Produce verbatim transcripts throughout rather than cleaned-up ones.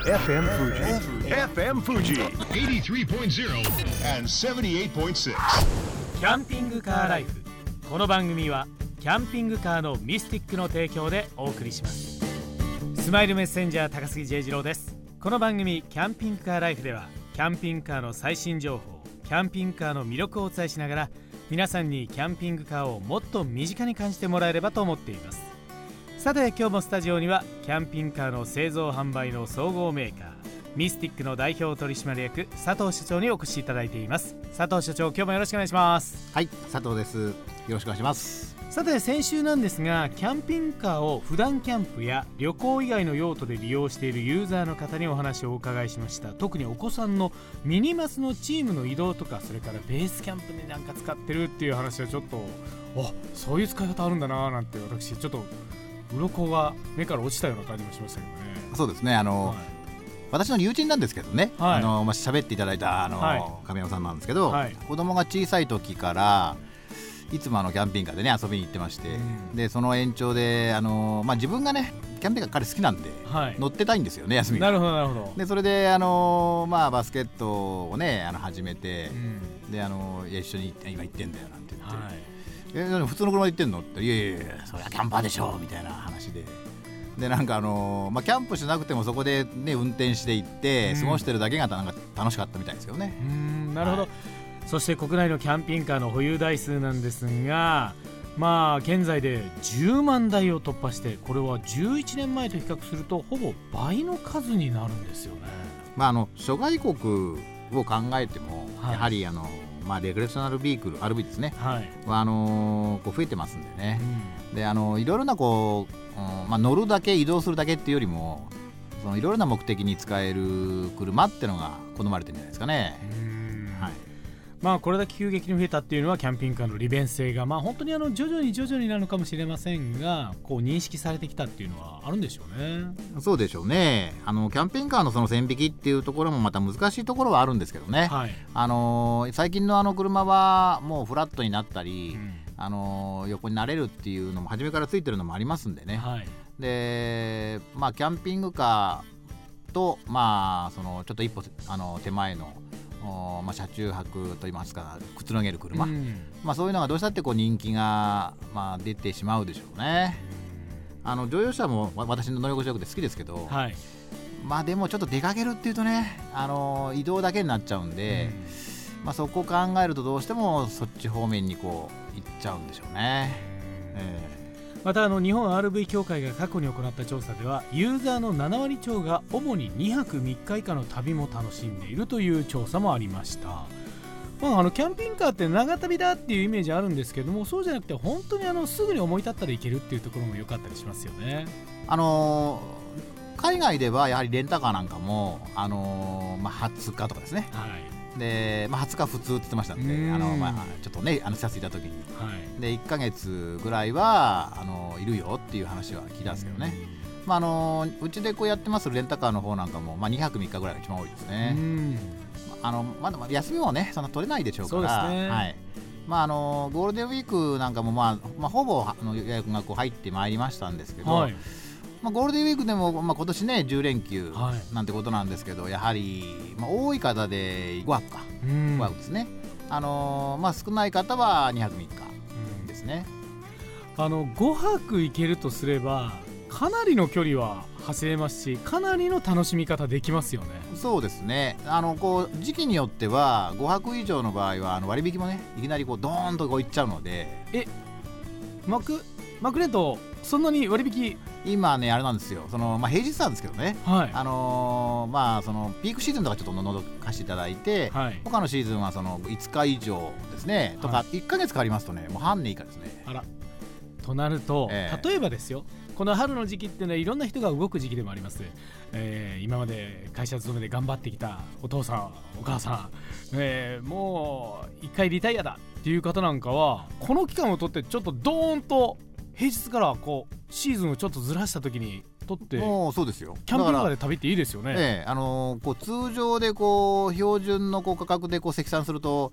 エフエム Fuji エフエム Fuji はちじゅうさんてんゼロ and ななじゅうはちてんろくキャンピングカーライフ。この番組はキャンピングカーのミスティックの提供でお送りします。スマイルメッセンジャー高杉 J 次郎です。この番組キャンピングカーライフではキャンピングカーの最新情報、キャンピングカーの魅力をお伝えしながら皆さんにキャンピングカーをもっと身近に感じてもらえればと思っています。さて今日もスタジオにはキャンピングカーの製造販売の総合メーカーミスティックの代表取締役佐藤社長にお越しいただいています。佐藤社長、今日もよろしくお願いします。 はい、佐藤です。よろしくお願いします。 さて先週なんですが、キャンピングカーを普段キャンプや旅行以外の用途で利用しているユーザーの方にお話をお伺いしました。特にお子さんのミニマスのチームの移動とか、それからベースキャンプでなんか使ってるっていう話はちょっと、あ、そういう使い方あるんだななんて、私ちょっと鱗が目から落ちたような感じもしましたけどね。 そうですね、あの、はい、私の友人なんですけどね、はい、あのまあ、喋っていただいたあの、はい、亀山さんなんですけど、はい、子供が小さい時からいつもあのキャンピングカーでね遊びに行ってまして、うん、でその延長であの、まあ、自分がねキャンピングカー彼好きなんで、はい、乗ってたいんですよね、休みが。 なるほどなるほど。 でそれであの、まあ、バスケットをねあの始めて、うん、であのいや一緒に今行ってんだよなんて言って、はい、え普通の車で行ってんのって、いやいやいやそれはキャンパーでしょみたいな話で、でなんかあのーまあ、キャンプしなくてもそこで、ね、運転して行って過ごしてるだけがなんか楽しかったみたいですよね。 うーん、なるほど、はい、そして国内のキャンピングカーの保有台数なんですが、まあ現在でじゅうまんだいを突破して、これはじゅういちねんまえと比較するとほぼ倍の数になるんですよね。 まあ、あの諸外国を考えても、はい、やはりあのまあ、レクレーショナルビークル アールブイ ですね、はい、はあのー、こう増えてますんでね、うん、であのいろいろなこう、うんまあ、乗るだけ移動するだけっていうよりもそのいろいろな目的に使える車っていうのが好まれてるんじゃないですかね。うん、はい、 まあ、これだけ急激に増えたっていうのはキャンピングカーの利便性が、まあ、本当にあの徐々に徐々になるのかもしれませんが、こう認識されてきたっていうのはあるんでしょうね。 そうでしょうね。あのキャンピングカーのその線引きっていうところもまた難しいところはあるんですけどね、はい、あの最近のあの車はもうフラットになったり、うん、あの横になれるっていうのも初めからついてるのもありますんでね、はい、でまあ、キャンピングカーと、まあ、そのちょっと一歩あの手前のまあ、車中泊といいますかくつろげる車、うん、まあ、そういうのがどうしたってこう人気が、まあ、出てしまうでしょうね。うん、あの乗用車も私の乗り心地よくて好きですけど、はい、まあ、でもちょっと出かけるっていうとね、あの移動だけになっちゃうんで、うん、まあ、そこを考えるとどうしてもそっち方面にこう行っちゃうんでしょうね。うん、えーまたあの日本 アールブイ 協会が過去に行った調査では、ユーザーのななわり超が主ににはくみっか以下の旅も楽しんでいるという調査もありました。まあ、あのキャンピングカーって長旅だっていうイメージあるんですけども、そうじゃなくて本当にあのすぐに思い立ったら行けるっていうところも良かったりしますよね。 あのー、海外ではやはりレンタカーなんかも、あのーまあ、はつかとかですね、はい、でまあ、はつか普通って言ってましたんで、あの、まあ、ちょっとねあの視察いた時に、はい、でいっかげつぐらいはあのいるよっていう話は聞いたんですけどね、まあ、あのうちでこうやってますレンタカーの方なんかも、まあ、にはくみっかぐらいが一番多いですね。あのまだまだ休みもねそんな取れないでしょうから、そうですね、はい、まあ、あのゴールデンウィークなんかも、まあまあ、ほぼあの予約がこう入ってまいりましたんですけど、はい、まあ、ゴールデンウィークでも、まあ、今年ねじゅうれんきゅうなんてことなんですけど、はい、やはり、まあ、多い方でごはくかごはくですね、あのーまあ、少ない方はにはくみっかですね。 あのごはく行けるとすればかなりの距離は走れますし、かなりの楽しみ方できますよね。 そうですね、あのこう時期によってはごはく以上の場合はあの割引もねいきなりこうドーンとこういっちゃうので。 えマクマクレントそんなに割引今ねあれなんですよ、その、まあ、平日なんですけどね、はい、あのーまあ、そのピークシーズンとかちょっとのぞかせていただいて、はい、他のシーズンはそのいつか以上ですね、とか、はい、いっかげつかかりますとねもう半年以下ですね。 あら、となると、えー、例えばですよ、この春の時期ってねいろんな人が動く時期でもあります、えー、今まで会社勤めで頑張ってきたお父さんお母さん、えー、もう一回リタイアだっていう方なんかはこの期間をとってちょっとドーンと平日からこうシーズンをちょっとずらした時にとってもうそうですよ、 キャンピングカーで旅っていいですよね。 ええ、あのー、こう通常でこう標準のこう価格でこう積算すると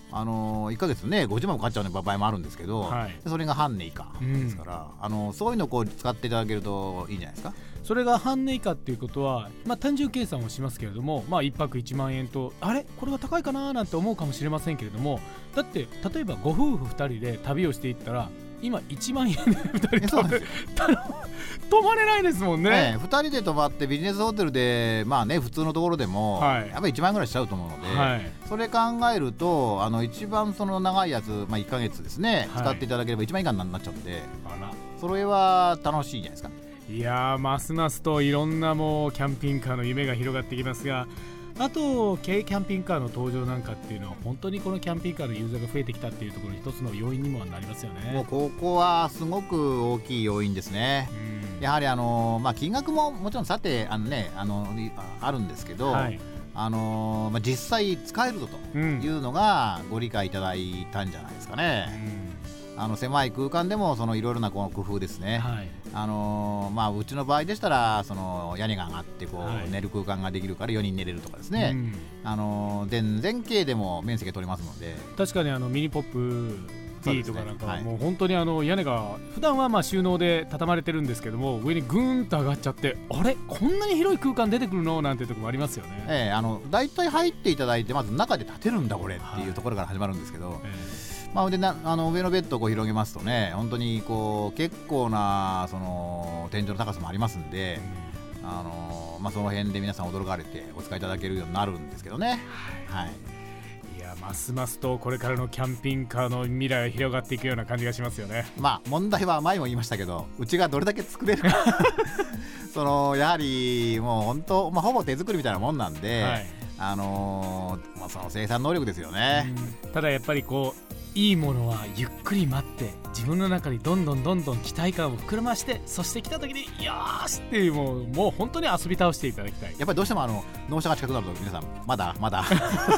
あのー、いっかげつねごじゅうまんもかかっちゃう場合もあるんですけど、はい、それが半値以下ですから、うん、あのー、そういうのをこう使っていただけるといいんじゃないですか。 それが半値以下っていうことは、まあ、単純計算をしますけれども、まあ、いっぱくいちまんえんとあれこれは高いかななんて思うかもしれませんけれども、だって例えばご夫婦ふたりで旅をしていったら今いちまんえんでふたりと泊まれないですもんね。 ね、ふたりで泊まってビジネスホテルでまあね普通のところでも、はい、やっぱりいちまんえんぐらいしちゃうと思うので、はい、それ考えるとあの一番その長いやつ、まあ、いっかげつですね、はい、使っていただければいちまんえん以下になっちゃうんで、あらそれは楽しいじゃないですか。 いやーますますといろんなもうキャンピングカーの夢が広がってきますが、あと軽キャンピングカーの登場なんかっていうのは本当にこのキャンピングカーのユーザーが増えてきたっていうところ一つの要因にもなりますよね。 もうここはすごく大きい要因ですね、うん、やはりあの、まあ、金額ももちろんさてあの、ね、あのあるんですけど、はい、あのまあ、実際使えるぞというのがご理解いただいたんじゃないですかね、うん、あの狭い空間でもいろいろなこの工夫ですね、はい、あのまあ、うちの場合でしたらその屋根が上がってこう、はい、寝る空間ができるからよにん寝れるとかですね、うん、あの全然径でも面積が取れますので、 確かにあのミニポップ T とかなんかはもう本当にあの屋根が普段はまあ収納で畳まれてるんですけども上にグーンと上がっちゃってあれこんなに広い空間出てくるのなんてところもありますよね。 ええ、あのだいたい入っていただいてまず中で建てるんだこれっていうところから始まるんですけど、はい、ええ、まあ、でなあの上のベッドをこう広げますとね本当にこう結構なその天井の高さもありますんで、うん、あのまあ、その辺で皆さん驚かれてお使いいただけるようになるんですけどね、はい、はい、 いやますますとこれからのキャンピングカーの未来が広がっていくような感じがしますよね。 まあ問題は前も言いましたけどうちがどれだけ作れるかそのやはりもう本当、まあ、ほぼ手作りみたいなもんなんで、はい、あのーまあ、その生産能力ですよね。 ただやっぱりこういいものはゆっくり待って自分の中にどんどんどんどん期待感を膨らまして、そして来た時によーしっていうもう、もう本当に遊び倒していただきたい。 やっぱりどうしてもあの納車が近くなると皆さんまだまだ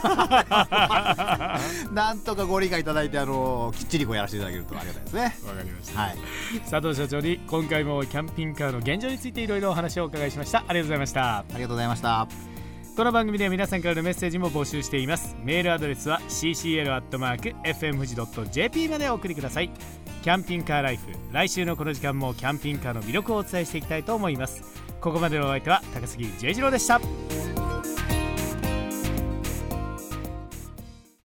なんとかご理解いただいてあのきっちりこうやらせていただけるとありがたいですね。 わかりました、はい、佐藤社長に今回もキャンピングカーの現状についていろいろお話をお伺いしました。ありがとうございました。 ありがとうございました。 この番組では皆さんからのメッセージも募集しています。メールアドレスは シーシーエル アットマーク エフエム フジ ドット ジェーピー までお送りください。キャンピングカーライフ、来週のこの時間もキャンピングカーの魅力をお伝えしていきたいと思います。ここまでのお相手は高杉J次郎でした。